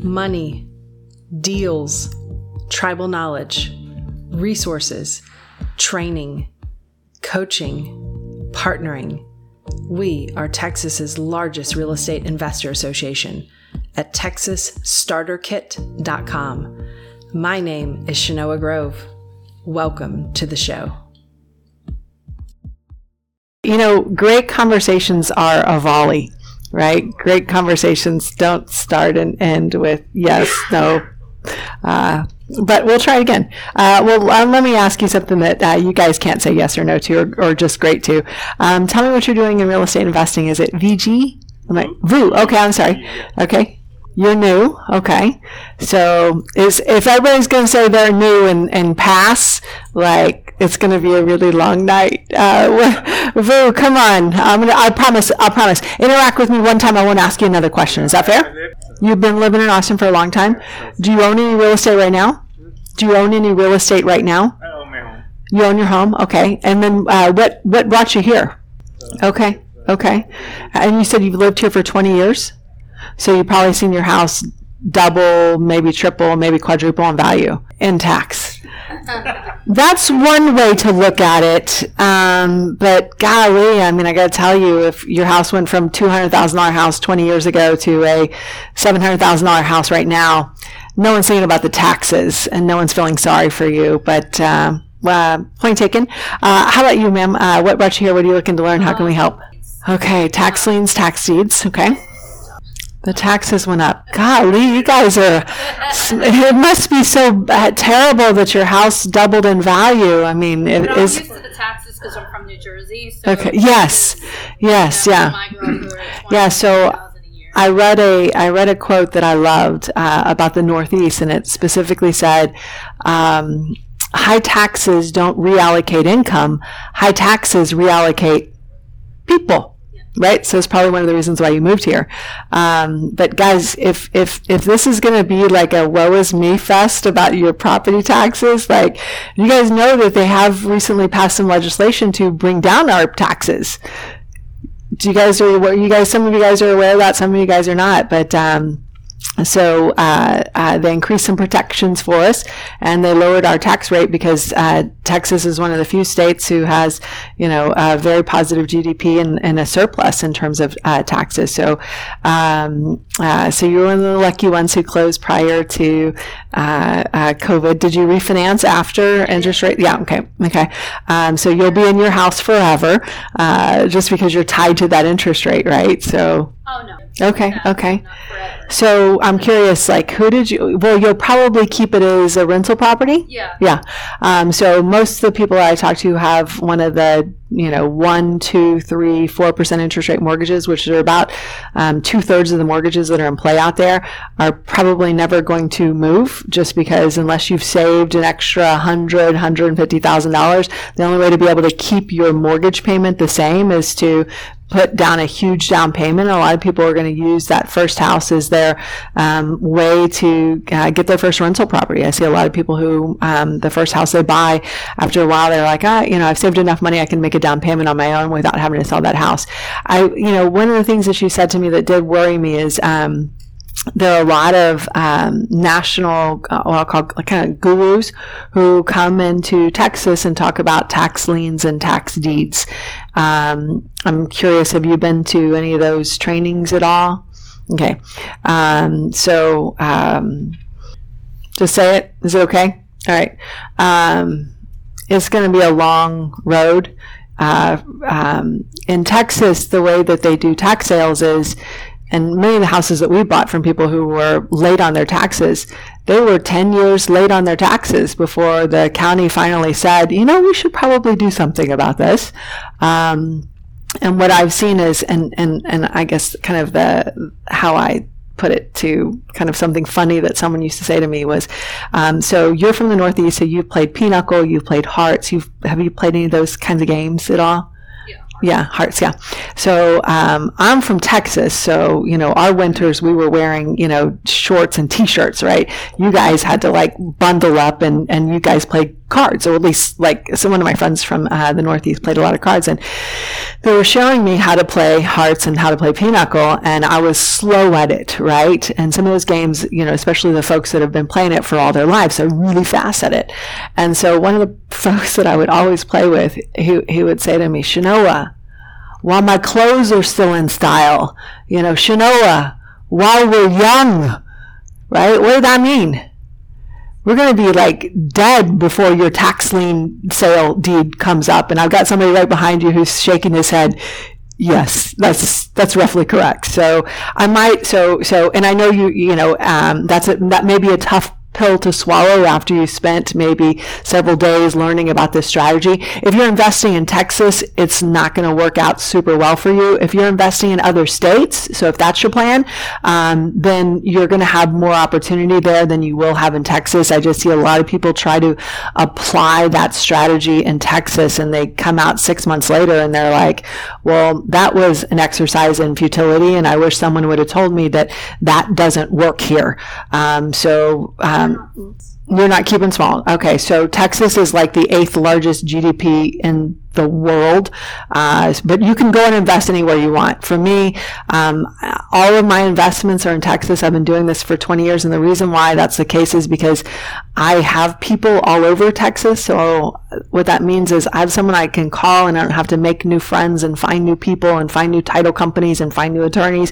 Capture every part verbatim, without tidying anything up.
money, deals, tribal knowledge, resources, training, coaching, partnering. We are Texas's largest real estate investor association at texas starter kit dot com. My name is Shanoa Grove. Welcome to the show. You know, great conversations are a volley, right? Great conversations don't start and end with yes, no. Uh, but we'll try again. Uh, well, um, let me ask you something that uh, you guys can't say yes or no to, or, or just great to. Um, tell me what you're doing in real estate investing. Is it V G? Am I, V U. Okay, I'm sorry. Okay. You're new. Okay. So is if everybody's going to say they're new and, and pass, like it's going to be a really long night. Uh, V U, come on. I'm gonna, I promise. I promise. Interact with me one time. I won't ask you another question. Is that fair? You've been living in Austin for a long time. Do you own any real estate right now? Do you own any real estate right now? I own my home. You own your home? Okay. And then uh, what, what brought you here? Okay. Okay. And you said you've lived here for twenty years? So you've probably seen your house double, maybe triple, maybe quadruple in value in tax. That's one way to look at it. Um, but golly, I mean, I got to tell you, if your house went from two hundred thousand dollars house twenty years ago to a seven hundred thousand dollars house right now, no one's thinking about the taxes and no one's feeling sorry for you. But uh, uh, point taken. Uh, how about you, ma'am? Uh, what brought you here? What are you looking to learn? How can we help? Okay, tax liens, tax deeds. Okay. The taxes went up. Golly, you guys are, it must be so bad, terrible that your house doubled in value. I mean, it I'm is. used to the taxes because I'm from New Jersey. So Okay, yes, yes, yeah. Yeah, so I read a, I read a quote that I loved uh, about the Northeast, and it specifically said, um, high taxes don't reallocate income, high taxes reallocate people. Right, so it's probably one of the reasons why you moved here. Um, but guys, if if if this is going to be like a woe is me fest about your property taxes, like you guys know that they have recently passed some legislation to bring down our taxes. Do you guys are aware? You guys, some of you guys are aware of that. Some of you guys are not. But um, so uh, uh, they increased some protections for us, and they lowered our tax rate because uh, Texas is one of the few states who has, you know, a very positive G D P and, and a surplus in terms of uh, taxes. So, um, uh, so you were one of the lucky ones who closed prior to uh, uh, COVID. Did you refinance after interest rate? Yeah. Okay. Okay. Um, so you'll be in your house forever, uh, just because you're tied to that interest rate, right? So. Oh no. Okay, No, okay. not forever. So I'm curious, like, who did you, well, you'll probably keep it as a rental property? Yeah. Yeah. Um, so most of the people I talk to have one of the, you know, one, two, three, four percent interest rate mortgages, which are about um, two thirds of the mortgages that are in play out there, are probably never going to move, just because unless you've saved an extra hundred, hundred and fifty thousand dollars, the only way to be able to keep your mortgage payment the same is to put down a huge down payment. A lot of people are going to use that first house as their um, way to uh, get their first rental property. I see a lot of people who um, the first house they buy, after a while they're like, ah, you know, I've saved enough money, I can make a down payment on my own without having to sell that house. I, you know, one of the things that she said to me that did worry me is um, there are a lot of um, national, uh, what I'll call kind of gurus who come into Texas and talk about tax liens and tax deeds. Um, I'm curious, have you been to any of those trainings at all? Okay. Um, so um, just say it. Is it okay? All right. Um, it's going to be a long road. Uh, um, in Texas, the way that they do tax sales is, and many of the houses that we bought from people who were late on their taxes, they were ten years late on their taxes before the county finally said, you know, we should probably do something about this. Um, and what I've seen is, and, and, and I guess kind of the, how I put it to kind of something funny that someone used to say to me was, um, so you're from the Northeast, so you've played pinochle, you've played hearts, you've, have you played any of those kinds of games at all? Yeah, hearts, yeah. So um, I'm from Texas, so, you know, our winters we were wearing, you know, shorts and T-shirts, right? You guys had to, like, bundle up, and, and you guys played cards, or at least like some one of my friends from uh, the Northeast played a lot of cards, and they were showing me how to play hearts and how to play pinochle, and I was slow at it, right? And some of those games, you know, especially the folks that have been playing it for all their lives, are really fast at it. And so one of the folks that I would always play with, he, he would say to me, Shanoa, while my clothes are still in style, you know, Shanoa, while we're young, right? What did that mean? We're going to be like dead before your tax lien sale deed comes up. And I've got somebody right behind you who's shaking his head. Yes, that's that's roughly correct. So I might so so, and I know you you know um, that's a, that may be a tough pill to swallow after you spent maybe several days learning about this strategy. If you're investing in Texas, it's not going to work out super well for you. If you're investing in other states, so if that's your plan, um, then you're going to have more opportunity there than you will have in Texas. I just see a lot of people try to apply that strategy in Texas, and they come out six months later and they're like, well, that was an exercise in futility, and I wish someone would have told me that that doesn't work here. Um, so um, you're not keeping small. Okay, so Texas is like the eighth largest G D P in the world, uh, but you can go and invest anywhere you want. For me, um, all of my investments are in Texas. I've been doing this for twenty years, and the reason why that's the case is because I have people all over Texas. So what that means is I have someone I can call, and I don't have to make new friends and find new people and find new title companies and find new attorneys.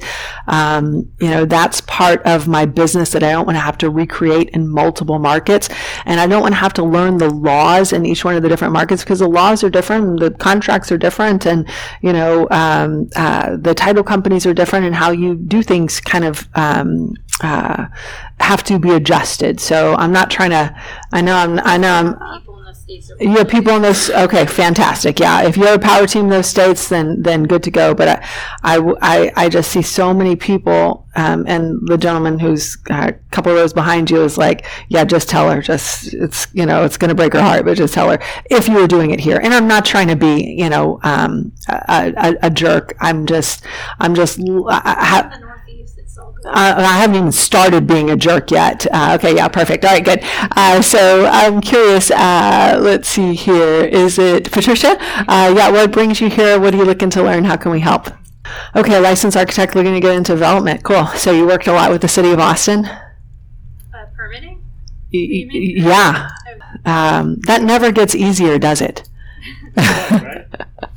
Um, you know, that's part of my business that I don't want to have to recreate in multiple markets, and I don't want to have to learn the laws in each one of the different markets, because the laws are different, the contracts are different, and you know um, uh, the title companies are different, and how you do things kind of um, uh, have to be adjusted. So I'm not trying to. I know I'm. I know I'm. People in those states are You have people in those. Okay, fantastic. Yeah, if you're a power team in those states, then then good to go. But I, I, I, I just see so many people, um, and the gentleman who's a couple rows behind you is like, yeah, just tell her. Just it's you know it's going to break her heart, but just tell her if you were doing it here. And I'm not trying to be you know um, a, a, a jerk. I'm just I'm just. I, I, in the Northeast. It's all good. Uh, I haven't even started being a jerk yet. Uh, okay, yeah, perfect. All right, good. Uh, so I'm curious. Uh, let's see here. Is it Patricia? Uh, yeah, what brings you here? What are you looking to learn? How can we help? Okay, licensed architect looking to get into development. Cool. So you worked a lot with the city of Austin? Uh, permitting? Y- y- yeah. Um, that never gets easier, does it? Yeah,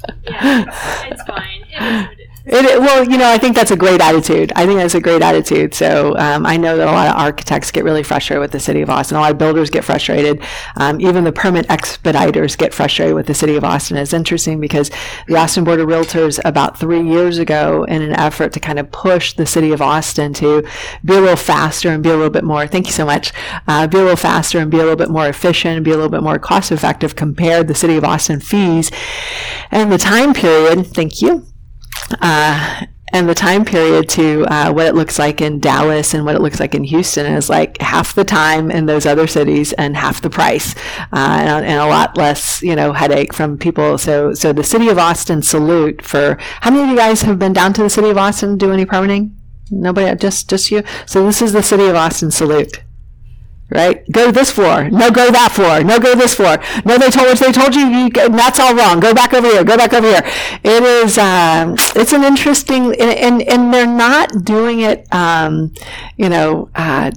it's, it's fine. It is what it is. It, well, you know, I think that's a great attitude. I think that's a great attitude. So um, I know that a lot of architects get really frustrated with the city of Austin. A lot of builders get frustrated. Um, even the permit expediters get frustrated with the city of Austin. It's interesting because the Austin Board of Realtors about three years ago, in an effort to kind of push the city of Austin to be a little faster and be a little bit more, thank you so much, uh, be a little faster and be a little bit more efficient and be a little bit more cost effective, compared the city of Austin fees and the time period, thank you, Uh, and the time period to uh, what it looks like in Dallas and what it looks like in Houston is like half the time in those other cities and half the price, uh, and, and a lot less, you know, headache from people. So, so the city of Austin, salute for. How many of you guys have been down to the city of Austin to do any permitting? Nobody, just just you. So this is the city of Austin, salute. Right? Go this floor. No, go that floor. No, go this floor. No, they told us. They told you, you that's all wrong. Go back over here. Go back over here. It is. Um, it's an interesting, and, and and they're not doing it. Um, you know. Uh,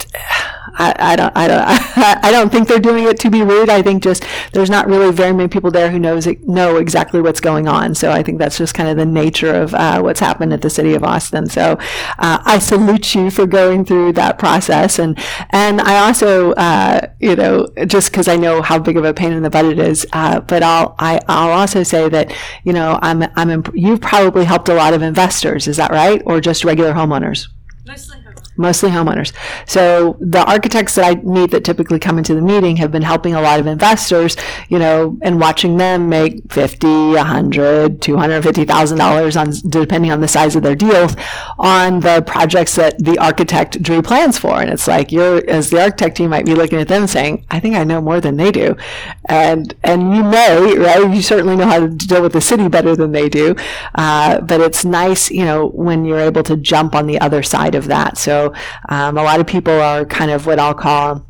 I, I don't I don't I don't think they're doing it to be rude. I think just there's not really very many people there who knows it, know exactly what's going on. So I think that's just kind of the nature of uh, what's happened at the city of Austin. So uh, I salute you for going through that process, and and I also uh, you know just because I know how big of a pain in the butt it is, uh, but I'll I, I'll also say that you know I'm I'm imp- you've probably helped a lot of investors. Is that right, or just regular homeowners? Mostly homeowners. Mostly homeowners. So the architects that I meet that typically come into the meeting have been helping a lot of investors, you know, and watching them make fifty, a hundred, two hundred fifty thousand dollars on, depending on the size of their deals, on the projects that the architect drew plans for. And it's like you're, as the architect, you might be looking at them and saying, I think I know more than they do. And and you may, right? You certainly know how to deal with the city better than they do. Uh, but it's nice, you know, when you're able to jump on the other side of that. So um, a lot of people are kind of what I'll call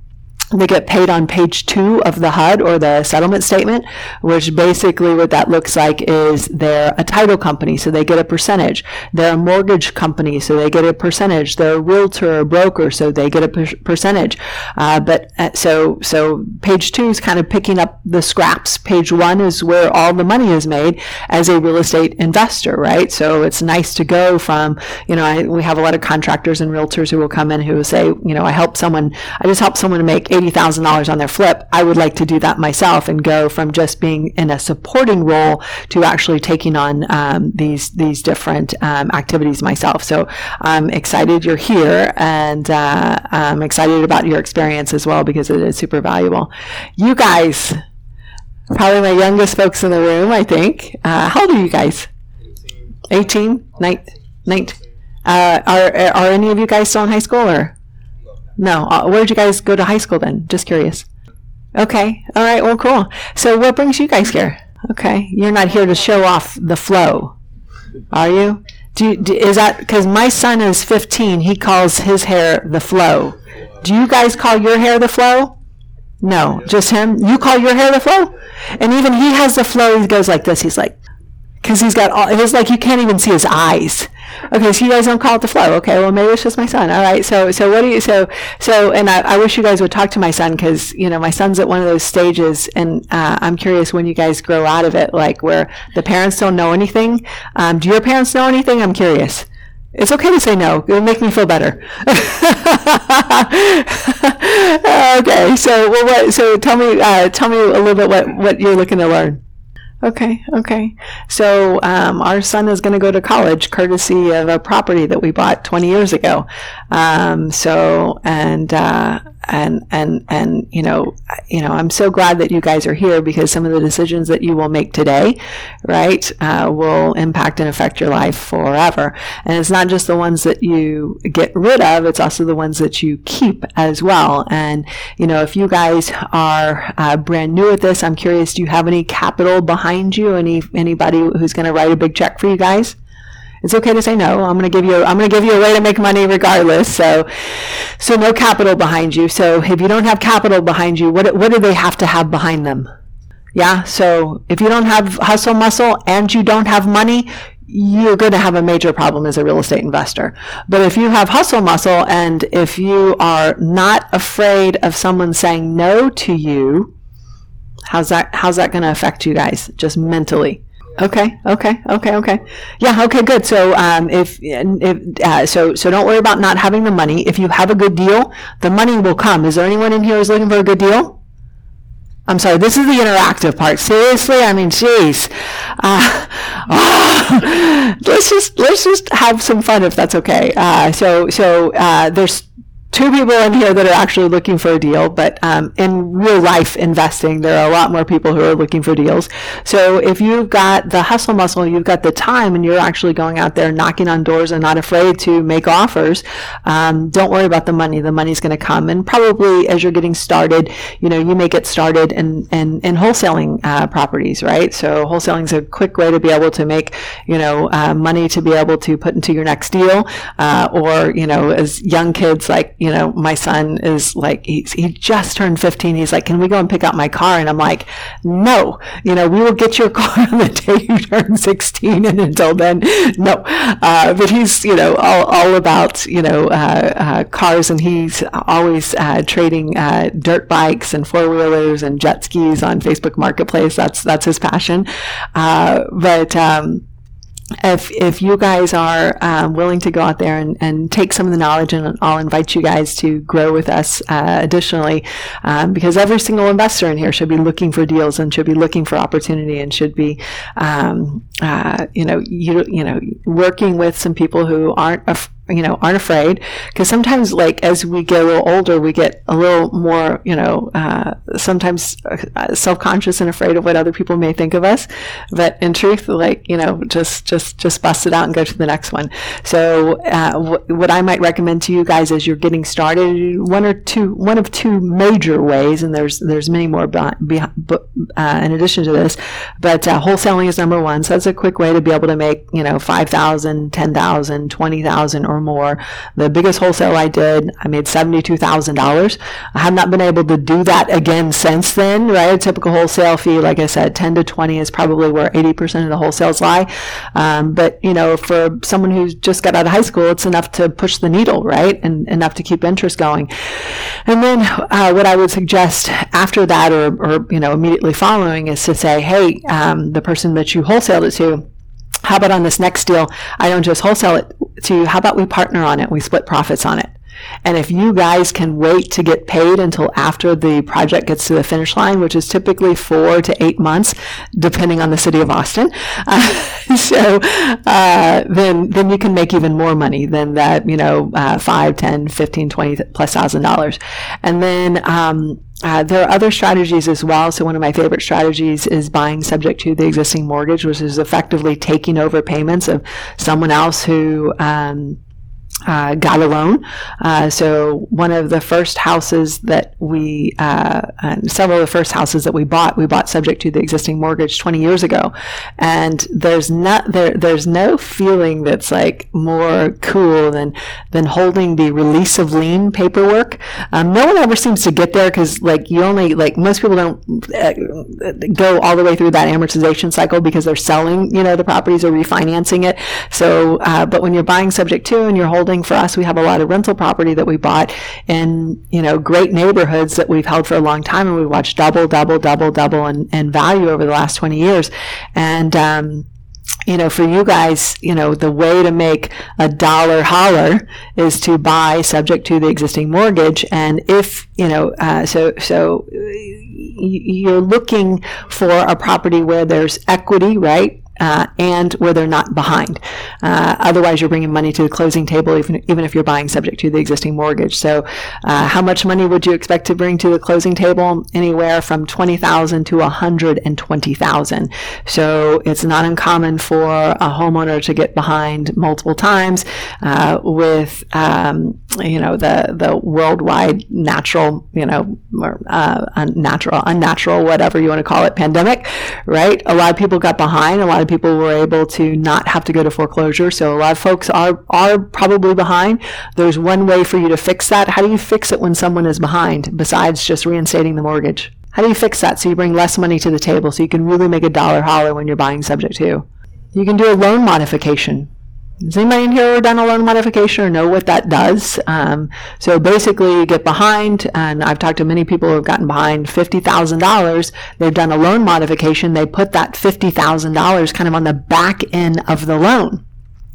They get paid on page two of the H U D or the settlement statement, which basically what that looks like is they're a title company, so they get a percentage. They're a mortgage company, so they get a percentage. They're a realtor or broker, so they get a per- percentage. Uh, but uh, so so page two is kind of picking up the scraps. Page one is where all the money is made as a real estate investor, right? So it's nice to go from, you know, I, we have a lot of contractors and realtors who will come in who will say, you know, I help someone, I just help someone to make eighty thousand dollars on their flip. I would like to do that myself and go from just being in a supporting role to actually taking on um, these these different um, activities myself. So I'm excited you're here, and uh, I'm excited about your experience as well, because it is super valuable. You guys, probably my youngest folks in the room, I think. Uh, how old are you guys? eighteen? nineteen? Uh, are, are any of you guys still in high school, or? No. Uh, where did you guys go to high school then? Just curious. Okay. All right. Well, cool. So what brings you guys here? Okay. You're not here to show off the flow, are you? Do, you, do is that because my son is fifteen? He calls his hair the flow. Do you guys call your hair the flow? No, just him. You call your hair the flow? And even he has the flow. He goes like this. He's like, because he's got all, it's like you can't even see his eyes. Okay, so you guys don't call it the flow. Okay, well, maybe it's just my son. All right, so so what do you, so, so and I, I wish you guys would talk to my son, because, you know, my son's at one of those stages, and uh, I'm curious when you guys grow out of it, like where the parents don't know anything. Um, do your parents know anything? I'm curious. It's okay to say no. It'll make me feel better. Okay, so well, what, so tell me, uh, tell me a little bit what, what you're looking to learn. Okay, okay. So um, our son is going to go to college courtesy of a property that we bought twenty years ago. Um, so, and, uh, and, and, and, you know, you know, I'm so glad that you guys are here, because some of the decisions that you will make today, right, uh, will impact and affect your life forever. And it's not just the ones that you get rid of, it's also the ones that you keep as well. And, you know, if you guys are uh, brand new at this, I'm curious, do you have any capital behind you? Any, anybody who's going to write a big check for you guys? It's okay to say no. I'm going to give you. I'm going to give you a way to make money regardless. So, so no capital behind you. So if you don't have capital behind you, what what do they have to have behind them? Yeah. So if you don't have hustle muscle and you don't have money, you're going to have a major problem as a real estate investor. But if you have hustle muscle, and if you are not afraid of someone saying no to you, how's that? How's that going to affect you guys just mentally? Okay, okay, okay, okay. Yeah, okay, good. So, um, if, if uh, so, so don't worry about not having the money. If you have a good deal, the money will come. Is there anyone in here who's looking for a good deal? I'm sorry, this is the interactive part. Seriously, I mean, geez. Uh, oh, let's just let's just have some fun, if that's okay. Uh, so, so uh, there's two people in here that are actually looking for a deal, but um, in real life investing, there are a lot more people who are looking for deals. So if you've got the hustle muscle, you've got the time, and you're actually going out there knocking on doors and not afraid to make offers, um, don't worry about the money. The money's going to come. And probably as you're getting started, you know, you may get started in, in, in wholesaling uh, properties, right? So wholesaling is a quick way to be able to make, you know, uh, money to be able to put into your next deal. Uh, or, you know, as young kids, like, you know, my son is like, he's, he just turned fifteen. He's like, can we go and pick up my car? And I'm like, no, you know, we will get your car on the day you turn sixteen. And until then, no. Uh, but he's, you know, all, all about, you know, uh, uh, cars. And he's always uh, trading uh, dirt bikes and four wheelers and jet skis on Facebook Marketplace. That's, that's his passion. Uh, but, um, If if you guys are um, willing to go out there and, and take some of the knowledge, and I'll invite you guys to grow with us uh, additionally, um, because every single investor in here should be looking for deals and should be looking for opportunity, and should be, um, uh, you know, you you know, working with some people who aren't af- you know, aren't afraid, because sometimes, like, as we get a little older, we get a little more, you know, uh, sometimes uh, self-conscious and afraid of what other people may think of us. But in truth, like, you know, just, just, just bust it out and go to the next one. So, uh, w- what I might recommend to you guys as you're getting started, one or two, one of two major ways, and there's, there's many more be- be- uh, in addition to this, but uh, wholesaling is number one. So that's a quick way to be able to make, you know, five thousand, ten thousand, twenty thousand, or or more. The biggest wholesale I did, I made seventy-two thousand dollars. I have not been able to do that again since then, right? A typical wholesale fee, like I said, ten to twenty is probably where eighty percent of the wholesales lie. Um, but, you know, for someone who's just got out of high school, it's enough to push the needle, right? And enough to keep interest going. And then uh, what I would suggest after that, or, or, you know, immediately following, is to say, hey, um, the person that you wholesaled it to, how about on this next deal, I don't just wholesale it to you, how about we partner on it, we split profits on it. And if you guys can wait to get paid until after the project gets to the finish line, which is typically four to eight months, depending on the city of Austin, uh, so uh, then then you can make even more money than that, you know, uh, five, ten, fifteen, twenty plus thousand dollars. And then um, Uh, there are other strategies as well. So one of my favorite strategies is buying subject to the existing mortgage, which is effectively taking over payments of someone else who um, uh, got a loan. Uh, so one of the first houses that we, uh, and several of the first houses that we bought, we bought subject to the existing mortgage twenty years ago. And there's not there there's no feeling that's like more cool than than holding the release of lien paperwork. Um, no one ever seems to get there because like you only like most people don't uh, go all the way through that amortization cycle because they're selling, you know, the properties or refinancing it. So, uh, but when you're buying subject to and you're holding, for us, we have a lot of rental property that we bought in, you know, great neighborhoods that we've held for a long time, and we watched double, double, double, double in, in value over the last twenty years. And, um, you know, for you guys, you know, the way to make a dollar holler is to buy subject to the existing mortgage. And if, you know, uh, so, so you're looking for a property where there's equity, right? Uh, and where they're not behind. Uh, otherwise, you're bringing money to the closing table, even, even if you're buying subject to the existing mortgage. So uh, how much money would you expect to bring to the closing table? Anywhere from twenty thousand dollars to one hundred twenty thousand dollars. So it's not uncommon for a homeowner to get behind multiple times uh, with, um, you know, the, the worldwide natural, you know, or, uh, unnatural, unnatural, whatever you want to call it, pandemic, right? A lot of people got behind. A lot of people were able to not have to go to foreclosure. So a lot of folks are, are probably behind. There's one way for you to fix that. How do you fix it when someone is behind besides just reinstating the mortgage? How do you fix that so you bring less money to the table so you can really make a dollar holler when you're buying subject to? You can do a loan modification. Has anybody in here ever done a loan modification or know what that does? Um, so basically you get behind, and I've talked to many people who have gotten behind fifty thousand dollars. They've done a loan modification. They put that fifty thousand dollars kind of on the back end of the loan.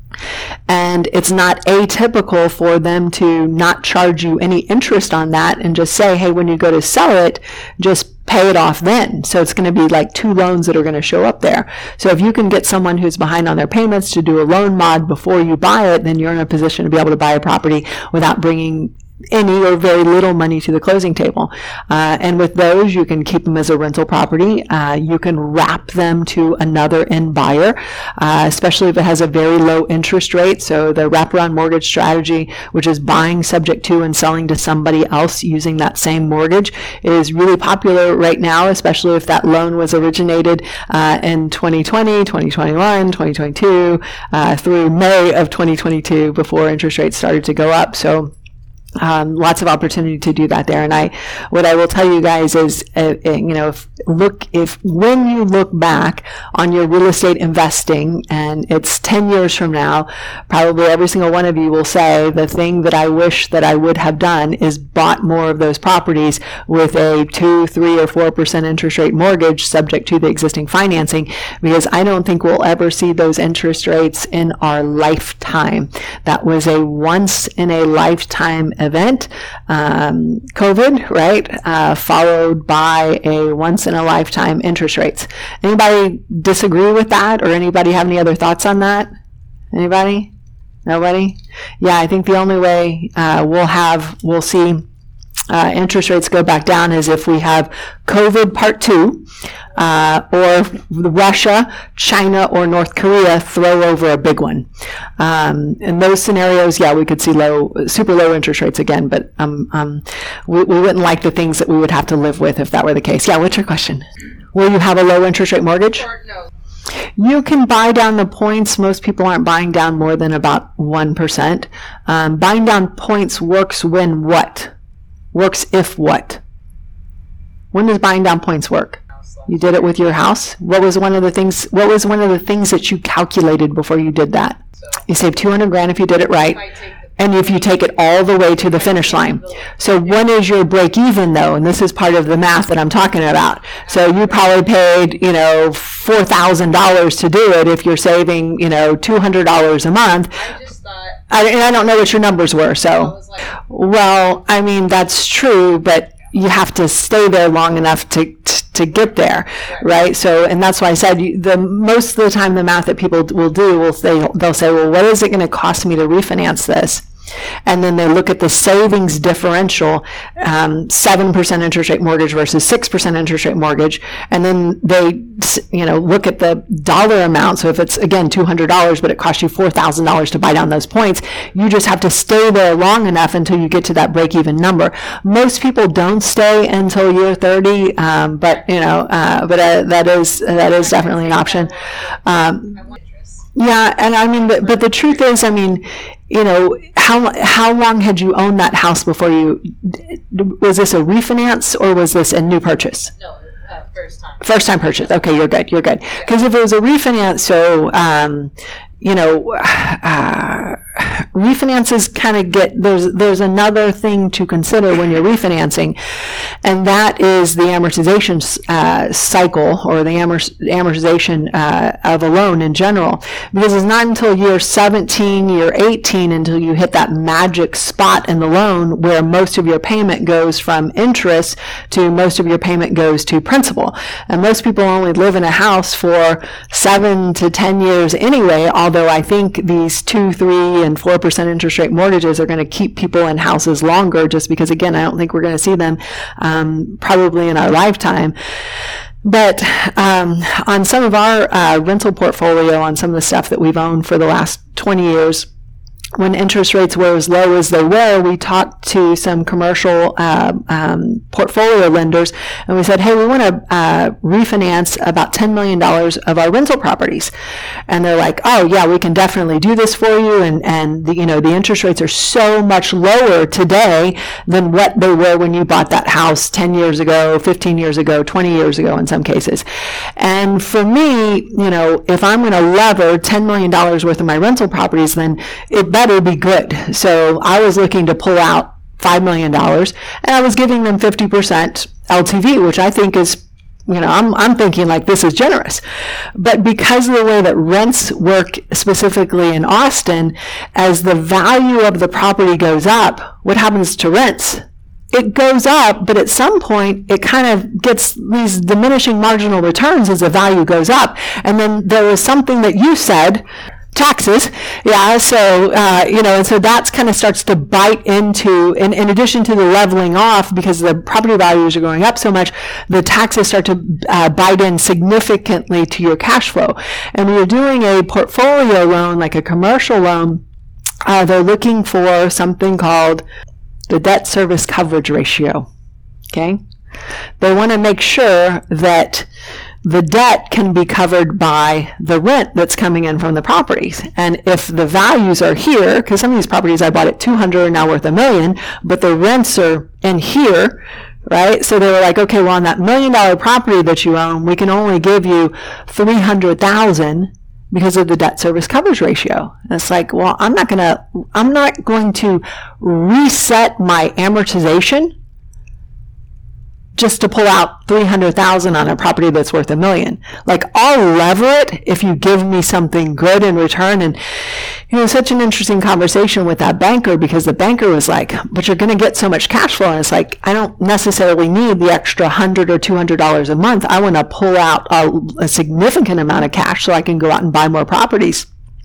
And it's not atypical for them to not charge you any interest on that and just say, hey, when you go to sell it, just pay it off then. So it's going to be like two loans that are going to show up there. So if you can get someone who's behind on their payments to do a loan mod before you buy it, then you're in a position to be able to buy a property without bringing any or very little money to the closing table. Uh, and with those, you can keep them as a rental property. Uh, you can wrap them to another end buyer, uh, especially if it has a very low interest rate. So the wraparound mortgage strategy, which is buying subject to and selling to somebody else using that same mortgage, is really popular right now, especially if that loan was originated uh, in twenty twenty, twenty twenty-one, twenty twenty-two, uh, through May of twenty twenty-two before interest rates started to go up. So Um, lots of opportunity to do that there. And I, what I will tell you guys is, uh, you know, if look, if when you look back on your real estate investing and it's ten years from now, probably every single one of you will say the thing that I wish that I would have done is bought more of those properties with a two, three, or four percent interest rate mortgage subject to the existing financing, because I don't think we'll ever see those interest rates in our lifetime. That was a once in a lifetime event, um, COVID, right, uh, followed by a once in a lifetime interest rates. Anybody disagree with that, or anybody have any other thoughts on that? Anybody? Nobody? Yeah, I think the only way uh, we'll have, we'll see uh, interest rates go back down is if we have COVID part two, uh, or Russia, China, or North Korea throw over a big one. Um, in those scenarios, yeah, we could see low, super low interest rates again, but um, um, we, we wouldn't like the things that we would have to live with if that were the case. Yeah, what's your question? Will you have a low interest rate mortgage? Or no. You can buy down the points. Most people aren't buying down more than about one percent. Um, buying down points works when what? Works if what? When does buying down points work? You did it with your house. What was one of the things, what was one of the things that you calculated before you did that? You saved two hundred grand if you did it right. And if you take it all the way to the finish line. So when is your break even though? And this is part of the math that I'm talking about. So you probably paid, you know, four thousand dollars to do it if you're saving, you know, two hundred dollars a month. I just thought, I, and I don't know what your numbers were, I so. was like, Well, I mean, that's true, but you have to stay there long enough to to get there, right? So, and that's why I said you, the most of the time the math that people will do will say, they'll say, well, what is it going to cost me to refinance this? And then they look at the savings differential, um, seven percent interest rate mortgage versus six percent interest rate mortgage. And then they, you know, look at the dollar amount. So if it's, again, two hundred dollars, but it costs you four thousand dollars to buy down those points, you just have to stay there long enough until you get to that break-even number. Most people don't stay until year thirty, um, but, you know, uh, but uh, that is that is definitely an option. Um, I want interest. yeah, and I mean, but, but the truth is, I mean, you know, how how long had you owned that house before you, was this a refinance or was this a new purchase? No, uh, first time. First time purchase. Okay, you're good. You're good. Because if it was a refinance, so, um, you know, uh, refinances kind of get, there's, there's another thing to consider when you're refinancing, and that is the amortization uh, cycle or the amort- amortization uh, of a loan in general. Because it's not until year seventeen, year eighteen until you hit that magic spot in the loan where most of your payment goes from interest to most of your payment goes to principal. And most people only live in a house for seven to ten years anyway, although I think these two, three, and four percent interest rate mortgages are going to keep people in houses longer just because, again, I don't think we're going to see them um, probably in our lifetime. But um, on some of our uh, rental portfolio, on some of the stuff that we've owned for the last twenty years, when interest rates were as low as they were, we talked to some commercial uh, um, portfolio lenders, and we said, hey, we want to uh, refinance about ten million dollars of our rental properties. And they're like, oh, yeah, we can definitely do this for you. And, and the, you know, the interest rates are so much lower today than what they were when you bought that house ten years ago, fifteen years ago, twenty years ago in some cases. And for me, you know, if I'm going to lever ten million dollars worth of my rental properties, then it better be good. So I was looking to pull out five million dollars, and I was giving them fifty percent L T V, which I think is, you know, I'm I'm thinking like this is generous. But because of the way that rents work specifically in Austin, as the value of the property goes up, what happens to rents? It goes up, but at some point it kind of gets these diminishing marginal returns as the value goes up. And then there was something that you said, taxes, yeah, so, uh, you know, and so that's kind of starts to bite into, in, in addition to the leveling off, because the property values are going up so much, the taxes start to uh, bite in significantly to your cash flow. And when you're doing a portfolio loan, like a commercial loan, uh, they're looking for something called the debt service coverage ratio, okay? They want to make sure that the debt can be covered by the rent that's coming in from the properties. And if the values are here, because some of these properties I bought at two hundred are now worth a million, but the rents are in here, right? So they were like, okay, well, on that million dollar property that you own, we can only give you three hundred thousand because of the debt service coverage ratio. And it's like, well, I'm not going to, I'm not going to reset my amortization just to pull out three hundred thousand on a property that's worth a million. Like, I'll lever it if you give me something good in return. And, you know, such an interesting conversation with that banker, because the banker was like, but you're going to get so much cash flow. And it's like, I don't necessarily need the extra one hundred or two hundred dollars a month. I want to pull out a, a significant amount of cash so I can go out and buy more properties.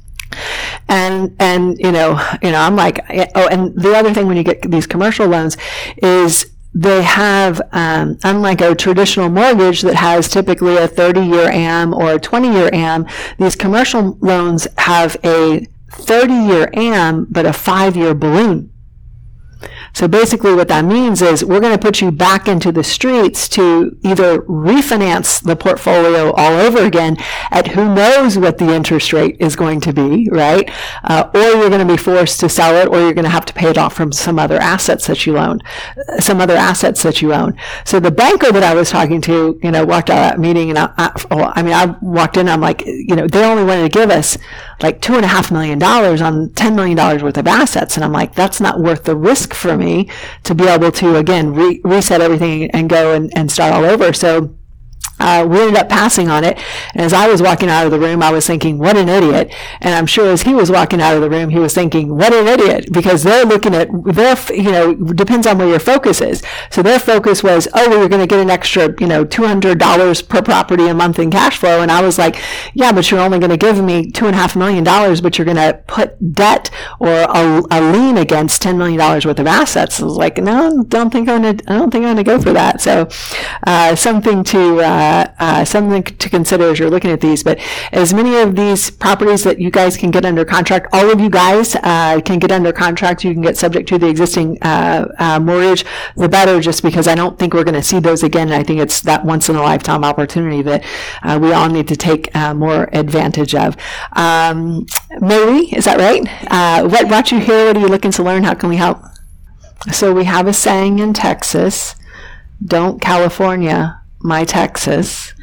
And, and, you know, you know, I'm like, oh, and the other thing when you get these commercial loans is, they have, um, unlike a traditional mortgage that has typically a thirty-year A M or a twenty-year A M, these commercial loans have a thirty-year A M but a five-year balloon. So basically what that means is we're going to put you back into the streets to either refinance the portfolio all over again at who knows what the interest rate is going to be, right? Uh, or you're going to be forced to sell it, or you're going to have to pay it off from some other assets that you own, some other assets that you own. So the banker that I was talking to, you know, walked out of that meeting, and I, I, well, I mean, I walked in, I'm like, you know, they only wanted to give us like two and a half million dollars on ten million dollars worth of assets. And I'm like, that's not worth the risk for me to be able to, again, re- reset everything and go and, and start all over. So Uh, we ended up passing on it. And as I was walking out of the room, I was thinking, what an idiot. And I'm sure as he was walking out of the room, he was thinking, what an idiot, because they're looking at their, you know, depends on where your focus is. So their focus was, oh, well, you're going to get an extra, you know, two hundred dollars per property a month in cash flow. And I was like, yeah, but you're only going to give me two and a half million dollars, but you're going to put debt or a, a lien against ten million dollars worth of assets. I was like, no, don't think I'm going to, I don't think I'm going to go for that. So, uh, something to, uh, Uh, uh, something to consider as you're looking at these. But as many of these properties that you guys can get under contract, all of you guys uh, can get under contract. You can get subject to the existing uh, uh, mortgage, the better, just because I don't think we're going to see those again. And I think it's that once in a lifetime opportunity that uh, we all need to take uh, more advantage of. Um, Mary, is that right? Uh, what brought you here? What are you looking to learn? How can we help? So we have a saying in Texas, don't California my Texas.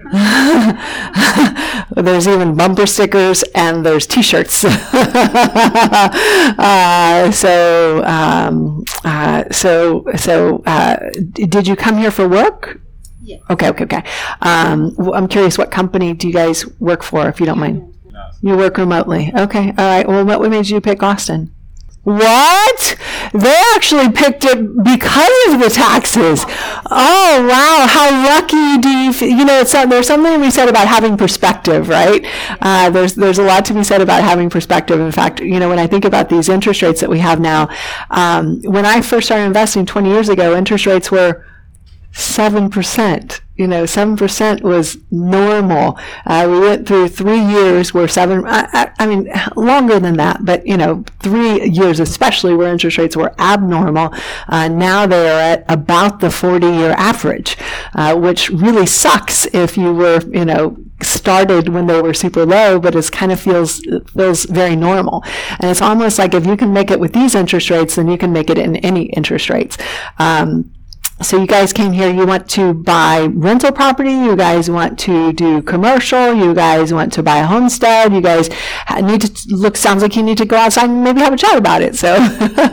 There's even bumper stickers and there's t-shirts. uh, so, um, uh, so, so, uh, did you come here for work? Yeah. Okay, okay, okay. Um, I'm curious, what company do you guys work for, if you don't mind? No. You work remotely. Okay, all right. Well, what made you pick Austin? What? They actually picked it because of the taxes. Oh, wow. How lucky do you feel? You know, it's, there's something we said about having perspective, right? Uh, there's, there's a lot to be said about having perspective. In fact, you know, when I think about these interest rates that we have now, um, when I first started investing twenty years ago, interest rates were seven percent. You know, seven percent was normal. Uh, we went through three years where seven, I, I mean, longer than that, but, you know, three years especially where interest rates were abnormal. Uh, now they are at about the forty-year average, uh, which really sucks if you were, you know, started when they were super low, but it kind of feels feels very normal. And it's almost like if you can make it with these interest rates, then you can make it in any interest rates. Um, So you guys came here, you want to buy rental property, you guys want to do commercial, you guys want to buy a homestead, you guys need to look, sounds like you need to go outside and maybe have a chat about it. So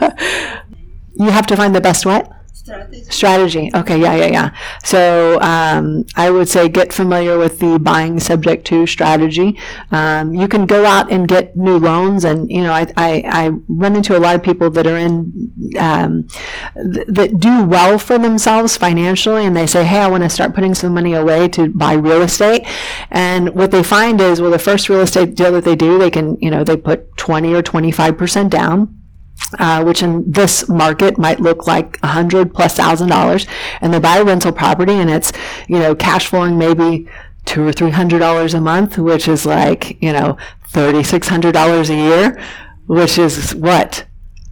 you have to find the best what? Strategy. Strategy. Okay, yeah, yeah, yeah. So um, I would say get familiar with the buying subject to strategy. Um, you can go out and get new loans, and you know I, I, I run into a lot of people that are in um, th- that do well for themselves financially, and they say, "Hey, I want to start putting some money away to buy real estate." And what they find is, well, the first real estate deal that they do, they can, you know, they put twenty or twenty-five percent down. Uh, which in this market might look like a hundred plus thousand dollars, and they buy a rental property, and it's, you know, cash flowing maybe two or three hundred dollars a month, which is like, you know, thirty six hundred dollars a year, which is what?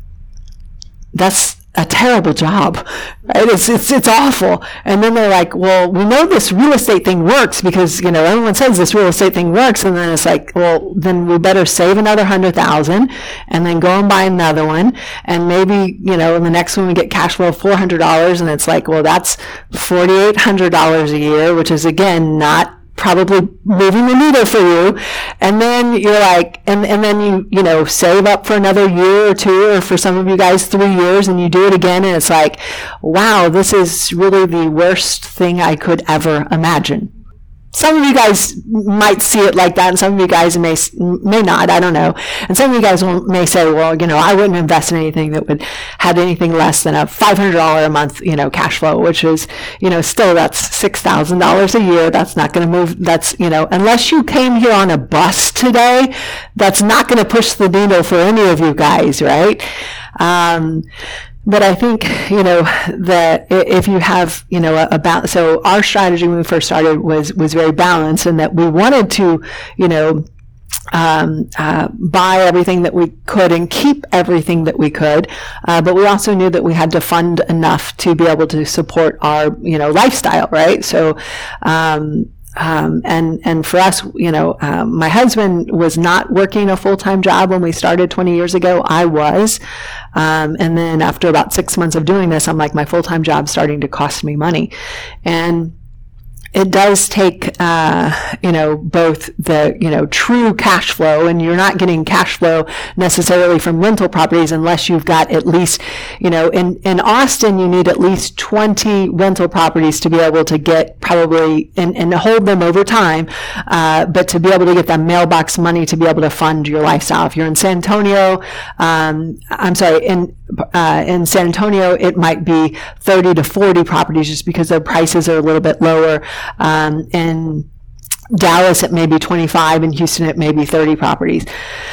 That's a terrible job, right? It's, it's, it's awful. And then they're like, well, we know this real estate thing works because, you know, everyone says this real estate thing works. And then it's like, well, then we better save another hundred thousand and then go and buy another one. And maybe, you know, in the next one we get cash flow of four hundred dollars. And it's like, well, that's forty-eight hundred dollars a year, which is again, not probably moving the needle for you. And then you're like, and, and then you, you know, save up for another year or two, or for some of you guys, three years, and you do it again. And it's like, wow, this is really the worst thing I could ever imagine. Some of you guys might see it like that, and some of you guys may may not. I don't know. And some of you guys will, may say, well, you know, I wouldn't invest in anything that would have anything less than a five hundred dollars a month, you know, cash flow, which is, you know, still that's six thousand dollars a year. That's not going to move. That's, you know, unless you came here on a bus today, that's not going to push the needle for any of you guys, right? Um, But I think, you know, that if you have, you know, a, a ba- so our strategy when we first started was, was very balanced, in that we wanted to, you know, um, uh, buy everything that we could and keep everything that we could. Uh, but we also knew that we had to fund enough to be able to support our, you know, lifestyle, right? So, um, Um, and, and for us, you know, um, my husband was not working a full-time job when we started twenty years ago. I was. Um, and then after about six months of doing this, I'm like, my full-time job's starting to cost me money. And it does take, uh, you know, both the, you know, true cash flow, and you're not getting cash flow necessarily from rental properties unless you've got at least, you know, in, in Austin, you need at least twenty rental properties to be able to get probably, and, and hold them over time, uh, but to be able to get that mailbox money to be able to fund your lifestyle. If you're in San Antonio, um, I'm sorry, in, uh, in San Antonio, it might be thirty to forty properties just because their prices are a little bit lower. Um, in Dallas, it may be twenty-five. In Houston, it may be thirty properties.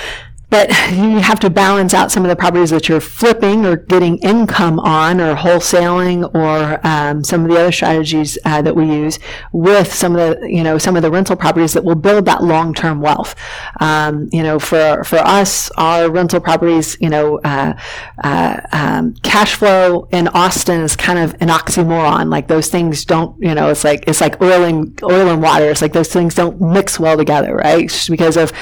But you have to balance out some of the properties that you're flipping or getting income on, or wholesaling, or um, some of the other strategies uh, that we use with some of the, you know, some of the rental properties that will build that long-term wealth. Um, you know, for for us, our rental properties, you know, uh, uh, um, cash flow in Austin is kind of an oxymoron. Like those things don't, you know, it's like it's like oil and oil and water. It's like those things don't mix well together, right? Just because of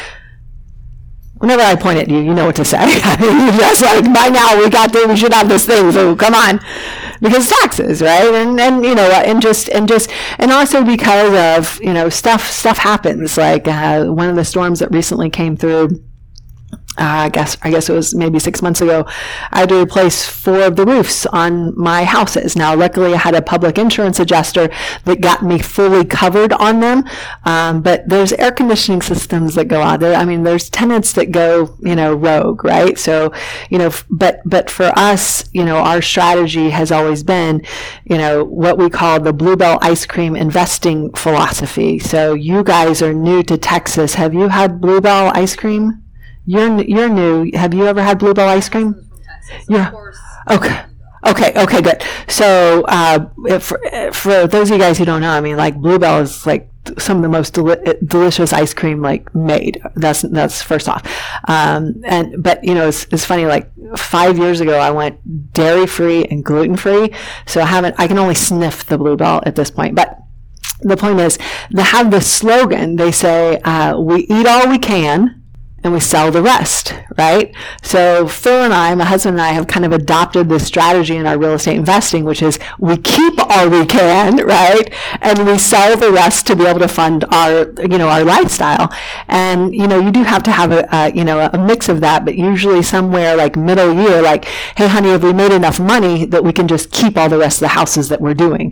whenever I point at you, you know what to say. You're just like, by now we got there, we should have this thing, so come on. Because taxes, right? And, and, you know, and just, and just, and also because of, you know, stuff, stuff happens. Like, uh, one of the storms that recently came through, Uh, I guess I guess it was maybe six months ago, I had to replace four of the roofs on my houses. Now, luckily, I had a public insurance adjuster that got me fully covered on them. Um, but there's air conditioning systems that go out there. I mean, there's tenants that go, you know, rogue, right? So, you know, but but for us, you know, our strategy has always been, you know, what we call the Bluebell ice cream investing philosophy. So you guys are new to Texas. Have you had Bluebell ice cream? You're you're new. Have you ever had Bluebell ice cream? Yeah. Okay. Okay. Okay. Good. So, uh, if, for those of you guys who don't know, I mean, like Bluebell is like some of the most deli- delicious ice cream like made. That's that's first off. Um, and but you know, it's, it's funny. Like five years ago, I went dairy free and gluten free. So I haven't. I can only sniff the Bluebell at this point, but. The point is, they have this slogan. They say, uh, "We eat all we can, and we sell the rest," right? So Phil and I, my husband and I, have kind of adopted this strategy in our real estate investing, which is we keep all we can, right? And we sell the rest to be able to fund our, you know, our lifestyle. And, you know, you do have to have a, a you know, a mix of that, but usually somewhere like middle year, like, hey, honey, have we made enough money that we can just keep all the rest of the houses that we're doing?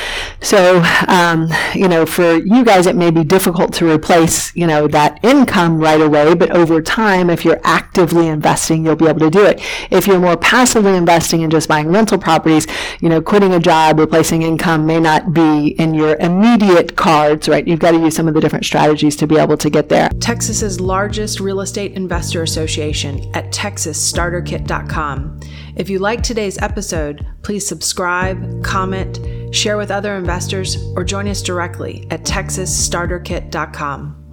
So, um, you know, for you guys, it may be difficult to replace, you know, that income right away, but over time, if you're actively investing, you'll be able to do it. If you're more passively investing and just buying rental properties, you know, quitting a job, replacing income may not be in your immediate cards, right? You've got to use some of the different strategies to be able to get there. Texas's largest real estate investor association at texas starter kit dot com. If you like today's episode, please subscribe, comment, share with other investors, or join us directly at texas starter kit dot com.